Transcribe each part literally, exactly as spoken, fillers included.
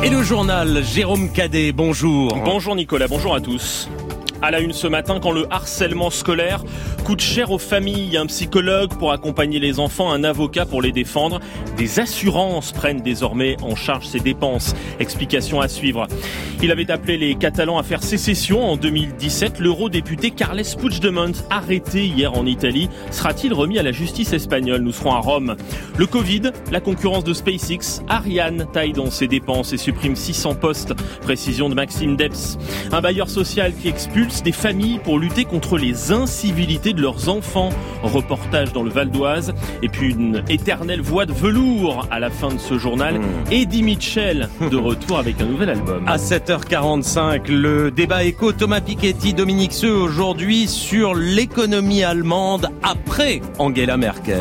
Et le journal, Jérôme Cadet, bonjour. Bonjour Nicolas, bonjour à tous. À la une ce matin, quand le harcèlement scolaire coûte cher aux familles, un psychologue pour accompagner les enfants, un avocat pour les défendre. Des assurances prennent désormais en charge ces dépenses. Explication à suivre. Il avait appelé les Catalans à faire sécession en deux mille dix-sept. L'eurodéputé Carles Puigdemont, arrêté hier en Italie, sera-t-il remis à la justice espagnole? Nous serons à Rome. Le Covid, la concurrence de SpaceX, Ariane taille dans ses dépenses et supprime six cents postes. Précision de Maxime Debs. Un bailleur social qui expulse des familles pour lutter contre les incivilités de leurs enfants. Reportage dans le Val d'Oise. Et puis une éternelle voix de velours à la fin de ce journal. Mmh. Eddie Mitchell de retour avec un nouvel album. À sept heures quarante-cinq, le débat éco, Thomas Piketty, Dominique Seux aujourd'hui sur l'économie allemande après Angela Merkel.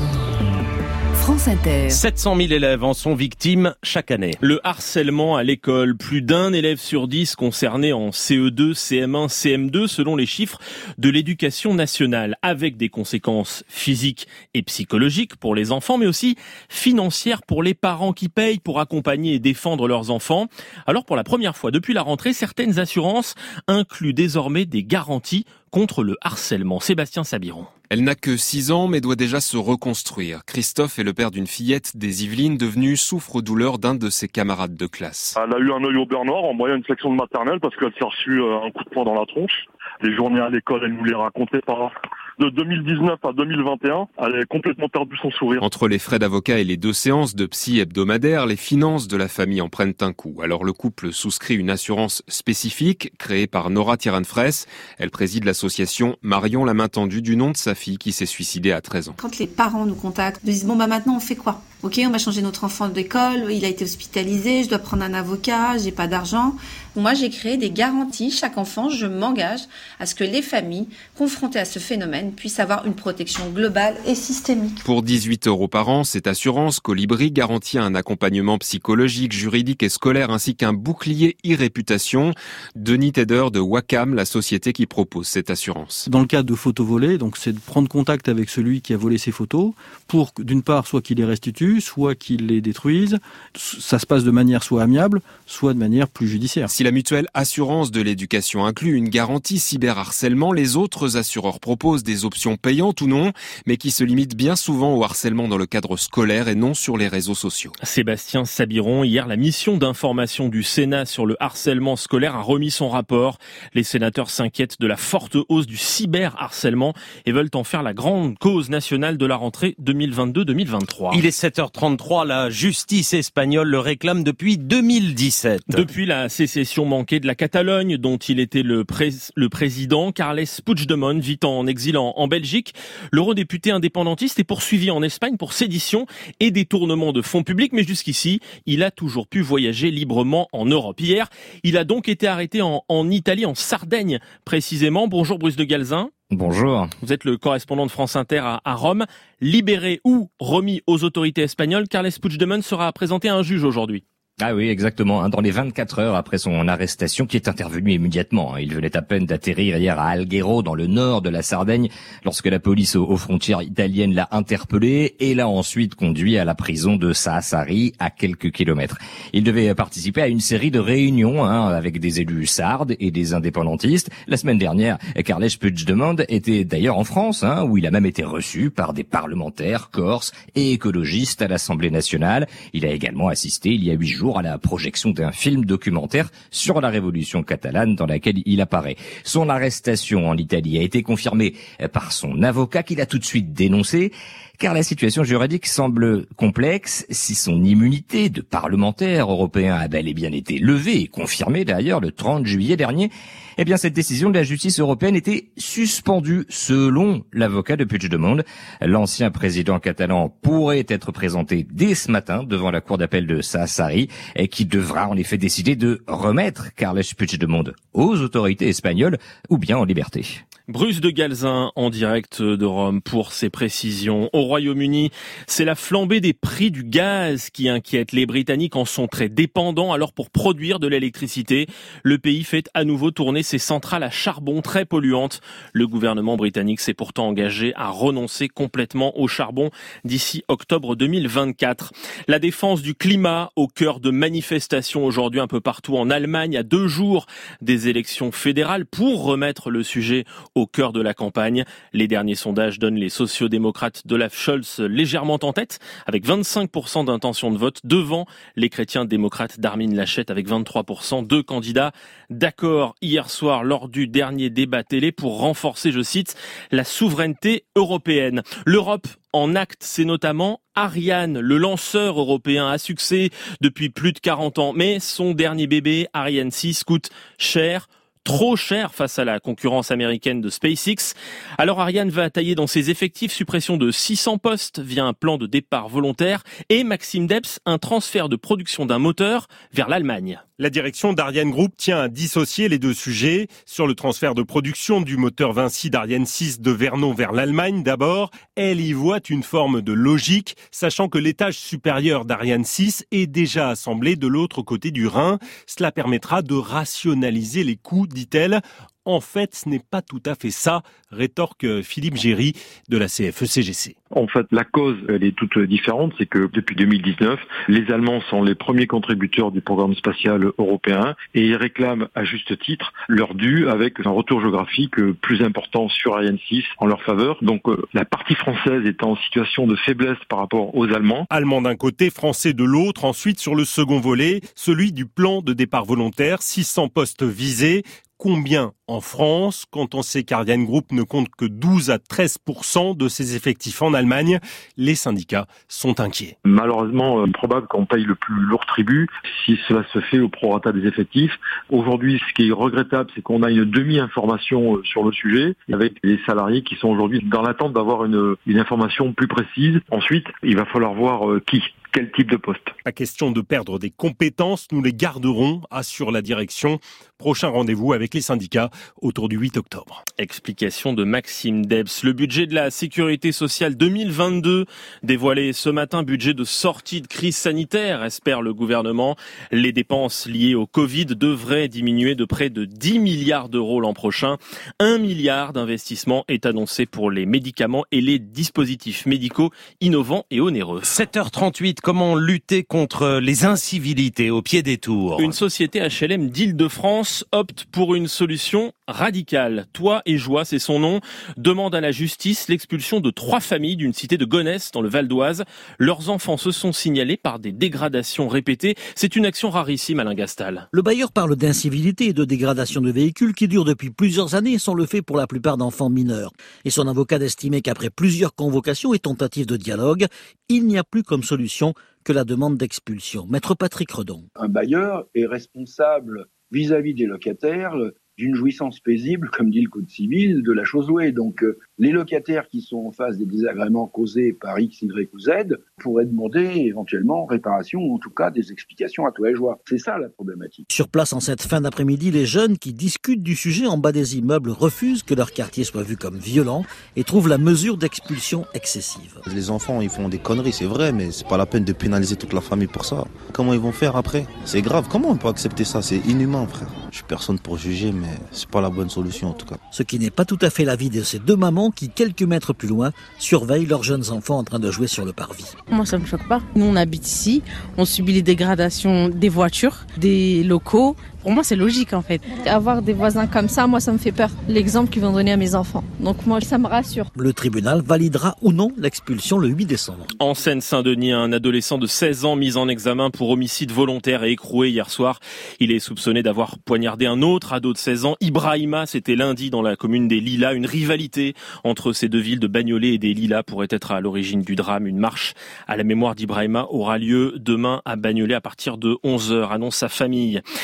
France Inter. sept cent mille élèves en sont victimes chaque année. Le harcèlement à l'école, plus d'un élève sur dix concerné en C E deux, C M un, C M deux selon les chiffres de l'éducation nationale, avec des conséquences physiques et psychologiques pour les enfants, mais aussi financières pour les parents qui payent pour accompagner et défendre leurs enfants. Alors pour la première fois depuis la rentrée, certaines assurances incluent désormais des garanties contre le harcèlement. Sébastien Sabiron. Elle n'a que six ans, mais doit déjà se reconstruire. Christophe est le père d'une fillette des Yvelines, devenue souffre-douleur d'un de ses camarades de classe. Elle a eu un œil au beurre noir en moyenne section de maternelle parce qu'elle s'est reçue un coup de poing dans la tronche. Les journées à l'école, elle nous les racontait pas. De deux mille dix-neuf à deux mille vingt et un, elle a complètement perdu son sourire. Entre les frais d'avocat et les deux séances de psy hebdomadaires, les finances de la famille en prennent un coup. Alors le couple souscrit une assurance spécifique créée par Nora Tiran-Fraisse. Elle préside l'association Marion la main tendue du nom de sa fille qui s'est suicidée à treize ans. Quand les parents nous contactent, nous disent bon bah maintenant on fait quoi? Ok, on va changer notre enfant d'école, il a été hospitalisé, je dois prendre un avocat, j'ai pas d'argent. Moi j'ai créé des garanties, chaque enfant, je m'engage à ce que les familles confrontées à ce phénomène puissent avoir une protection globale et systémique. Pour dix-huit euros par an, cette assurance Colibri garantit un accompagnement psychologique, juridique et scolaire ainsi qu'un bouclier e-réputation. Denis Teder de Wacam, la société qui propose cette assurance. Dans le cas de photos volées, donc c'est de prendre contact avec celui qui a volé ses photos pour d'une part soit qu'il les restitue, soit qu'il les détruise. Ça se passe de manière soit amiable, soit de manière plus judiciaire. Si la mutuelle Assurance de l'éducation inclut une garantie cyberharcèlement, les autres assureurs proposent des options payantes ou non, mais qui se limitent bien souvent au harcèlement dans le cadre scolaire et non sur les réseaux sociaux. Sébastien Sabiron, hier, la mission d'information du Sénat sur le harcèlement scolaire a remis son rapport. Les sénateurs s'inquiètent de la forte hausse du cyberharcèlement et veulent en faire la grande cause nationale de la rentrée deux mille vingt-deux deux mille vingt-trois. Il est sept heures trente-trois, la justice espagnole le réclame depuis deux mille dix-sept. Depuis la sécession manquée de la Catalogne, dont il était le, pré- le président, Carles Puigdemont vit en exil en, en Belgique. L'eurodéputé indépendantiste est poursuivi en Espagne pour sédition et détournement de fonds publics, mais jusqu'ici, il a toujours pu voyager librement en Europe. Hier, il a donc été arrêté en, en Italie, en Sardaigne précisément. Bonjour Bruce de Galzin. Bonjour. Vous êtes le correspondant de France Inter à, à Rome. Libéré ou remis aux autorités espagnoles, Carles Puigdemont sera présenté à un juge aujourd'hui. Ah oui, exactement. Dans les vingt-quatre heures après son arrestation, qui est intervenue immédiatement. Il venait à peine d'atterrir hier à Alghero, dans le nord de la Sardaigne, lorsque la police aux frontières italiennes l'a interpellé et l'a ensuite conduit à la prison de Sassari, à quelques kilomètres. Il devait participer à une série de réunions hein, avec des élus sardes et des indépendantistes. La semaine dernière, Carles Puigdemont était d'ailleurs en France, hein, où il a même été reçu par des parlementaires corses et écologistes à l'Assemblée nationale. Il a également assisté il y a huit jours à la projection d'un film documentaire sur la révolution catalane dans laquelle il apparaît. Son arrestation en Italie a été confirmée par son avocat qui l'a tout de suite dénoncé, car la situation juridique semble complexe. Si son immunité de parlementaire européen a bel et bien été levée et confirmée d'ailleurs le trente juillet dernier, eh bien cette décision de la justice européenne était suspendue selon l'avocat de Puigdemont. L'ancien président catalan pourrait être présenté dès ce matin devant la cour d'appel de Sassari et qui devra en effet décider de remettre Carles Puigdemont aux autorités espagnoles ou bien en liberté. Bruce de Galzin en direct de Rome pour ses précisions. Au Royaume-Uni, c'est la flambée des prix du gaz qui inquiète. Les Britanniques en sont très dépendants. Alors pour produire de l'électricité, le pays fait à nouveau tourner ses centrales à charbon très polluantes. Le gouvernement britannique s'est pourtant engagé à renoncer complètement au charbon d'ici octobre deux mille vingt-quatre. La défense du climat au cœur de manifestations aujourd'hui un peu partout en Allemagne à deux jours des élections fédérales pour remettre le sujet au cœur de la campagne. Les derniers sondages donnent les sociodémocrates d'Olaf Scholz légèrement en tête, avec vingt-cinq pour cent d'intention de vote, devant les chrétiens démocrates d'Armin Laschet avec vingt-trois pour cent. Deux candidats d'accord hier soir lors du dernier débat télé pour renforcer, je cite, la souveraineté européenne. L'Europe en acte, c'est notamment Ariane, le lanceur européen à succès depuis plus de quarante ans. Mais son dernier bébé, Ariane six, coûte cher. Trop cher face à la concurrence américaine de SpaceX. Alors Ariane va tailler dans ses effectifs, suppression de six cents postes via un plan de départ volontaire et Maxime Debs, un transfert de production d'un moteur vers l'Allemagne. La direction d'Ariane Group tient à dissocier les deux sujets. Sur le transfert de production du moteur Vinci d'Ariane six de Vernon vers l'Allemagne d'abord, elle y voit une forme de logique, sachant que l'étage supérieur d'Ariane six est déjà assemblé de l'autre côté du Rhin. Cela permettra de rationaliser les coûts, dit-elle. En fait, ce n'est pas tout à fait ça, rétorque Philippe Géry de la C F E C G C. En fait, la cause, elle est toute différente. C'est que depuis deux mille dix-neuf, les Allemands sont les premiers contributeurs du programme spatial européen et ils réclament à juste titre leur dû avec un retour géographique plus important sur Ariane six en leur faveur. Donc la partie française est en situation de faiblesse par rapport aux Allemands. Allemands d'un côté, Français de l'autre. Ensuite, sur le second volet, celui du plan de départ volontaire, six cents postes visés. Combien en France, quand on sait qu'Ariane Group ne compte que douze à treize pour cent de ses effectifs en Allemagne? Les syndicats sont inquiets. Malheureusement, euh, probable qu'on paye le plus lourd tribut si cela se fait au prorata des effectifs. Aujourd'hui, ce qui est regrettable, c'est qu'on a une demi-information sur le sujet, avec les salariés qui sont aujourd'hui dans l'attente d'avoir une, une information plus précise. Ensuite, il va falloir voir euh, qui. Quel type de poste? Pas question de perdre des compétences, nous les garderons, assure la direction. Prochain rendez-vous avec les syndicats autour du huit octobre. Explication de Maxime Debs. Le budget de la sécurité sociale deux mille vingt-deux dévoilé ce matin, budget de sortie de crise sanitaire, espère le gouvernement. Les dépenses liées au Covid devraient diminuer de près de dix milliards d'euros l'an prochain. Un milliard d'investissement est annoncé pour les médicaments et les dispositifs médicaux innovants et onéreux. sept heures trente-huit, comment lutter contre les incivilités au pied des tours? Une société H L M d'Île-de-France opte pour une solution radicale. Toi et Joie, c'est son nom, demande à la justice l'expulsion de trois familles d'une cité de Gonesse dans le Val d'Oise. Leurs enfants se sont signalés par des dégradations répétées. C'est une action rarissime, Alain Gastal. Le bailleur parle d'incivilité et de dégradation de véhicules qui durent depuis plusieurs années et sont le fait pour la plupart d'enfants mineurs. Et son avocat d'estimer qu'après plusieurs convocations et tentatives de dialogue, il n'y a plus comme solution que la demande d'expulsion. Maître Patrick Redon. Un bailleur est responsable vis-à-vis des locataires d'une jouissance paisible, comme dit le Code civil, de la chose louée. Donc euh, les locataires qui sont en face des désagréments causés par X, Y ou Z pourraient demander éventuellement réparation ou en tout cas des explications à toi et Joie. C'est ça la problématique. Sur place en cette fin d'après-midi, les jeunes qui discutent du sujet en bas des immeubles refusent que leur quartier soit vu comme violent et trouvent la mesure d'expulsion excessive. Les enfants, ils font des conneries, c'est vrai, mais c'est pas la peine de pénaliser toute la famille pour ça. Comment ils vont faire après? C'est grave. Comment on peut accepter ça? C'est inhumain, frère. Je suis personne pour juger, mais c'est pas la bonne solution en tout cas. Ce qui n'est pas tout à fait l'avis de ces deux mamans qui, quelques mètres plus loin, surveillent leurs jeunes enfants en train de jouer sur le parvis. Moi, ça me choque pas. Nous, on habite ici, on subit les dégradations des voitures, des locaux. Pour moi, c'est logique en fait. Avoir des voisins comme ça, moi, ça me fait peur. L'exemple qu'ils vont donner à mes enfants. Donc moi, ça me rassure. Le tribunal validera ou non l'expulsion le huit décembre. En Seine-Saint-Denis, un adolescent de seize ans mis en examen pour homicide volontaire et écroué hier soir. Il est soupçonné d'avoir poignardé un autre ado de seize ans, Ibrahima. C'était lundi dans la commune des Lilas. Une rivalité entre ces deux villes de Bagnolet et des Lilas pourrait être à l'origine du drame. Une marche à la mémoire d'Ibrahima aura lieu demain à Bagnolet à partir de onze heures, annonce sa famille. La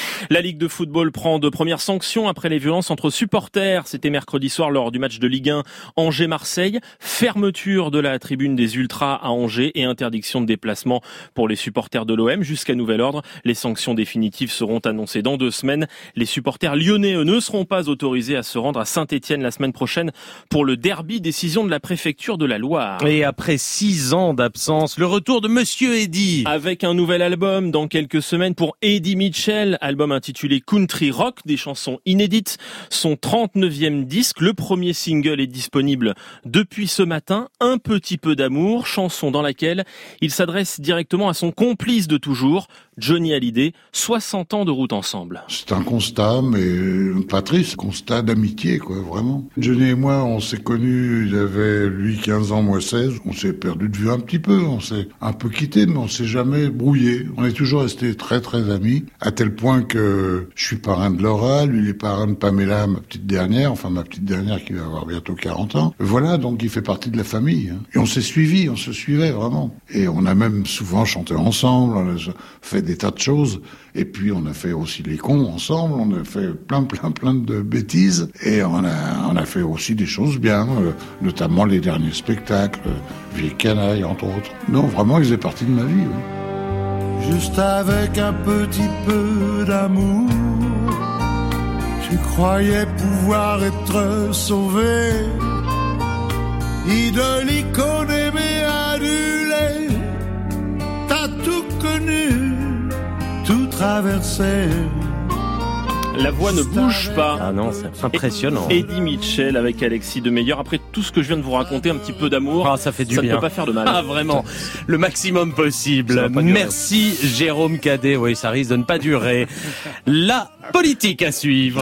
Ligue de football prend de premières sanctions après les violences entre supporters. C'était mercredi soir lors du match de Ligue un Angers-Marseille. Fermeture de la tribune des Ultras à Angers et interdiction de déplacement pour les supporters de l'O M jusqu'à nouvel ordre. Les sanctions définitives seront annoncées dans deux semaines. Les supporters lyonnais, eux, ne seront pas autorisés à se rendre à Saint-Étienne la semaine prochaine pour le derby, décision de la préfecture de la Loire. Et après six ans d'absence, le retour de Monsieur Eddy. Avec un nouvel album dans quelques semaines pour Eddy Mitchell, album intitulé Country Rock, des chansons inédites, son trente-neuvième disque. Le premier single est disponible depuis ce matin, Un petit peu d'amour, chanson dans laquelle il s'adresse directement à son complice de toujours, Johnny Hallyday, soixante ans de route ensemble. C'est un constat, mais pas triste, constat d'amitié, quoi, vraiment. Johnny et moi, on s'est connus, il avait lui quinze ans, moi seize, on s'est perdu de vue un petit peu, on s'est un peu quitté, mais on s'est jamais brouillé. On est toujours restés très très amis, à tel point que je suis parrain de Laura, lui il est parrain de Pamela, ma petite dernière, enfin ma petite dernière qui va avoir bientôt quarante ans. Voilà, donc il fait partie de la famille. Hein. Et on s'est suivis, on se suivait vraiment. Et on a même souvent chanté ensemble, on a fait des tas de choses. Et puis on a fait aussi les cons ensemble, on a fait plein plein plein de bêtises. Et on a, on a fait aussi des choses bien, euh, notamment les derniers spectacles, euh, Vieille Canaille entre autres. Non, vraiment, ils faisaient partie de ma vie. Oui. Juste avec un petit peu d'amour, tu croyais pouvoir être sauvé. Idole, icône, aimée, adulée, t'as tout connu, tout traversé. La voix ne bouge pas. Ah non, c'est impressionnant. Eddy Mitchell avec Alexis Demeyer. Après tout ce que je viens de vous raconter, un petit peu d'amour, ah, ça fait du ça bien. ne peut pas faire de mal. Ah vraiment, le maximum possible. Merci Jérôme Cadet. Oui, ça risque de ne pas durer. La politique à suivre.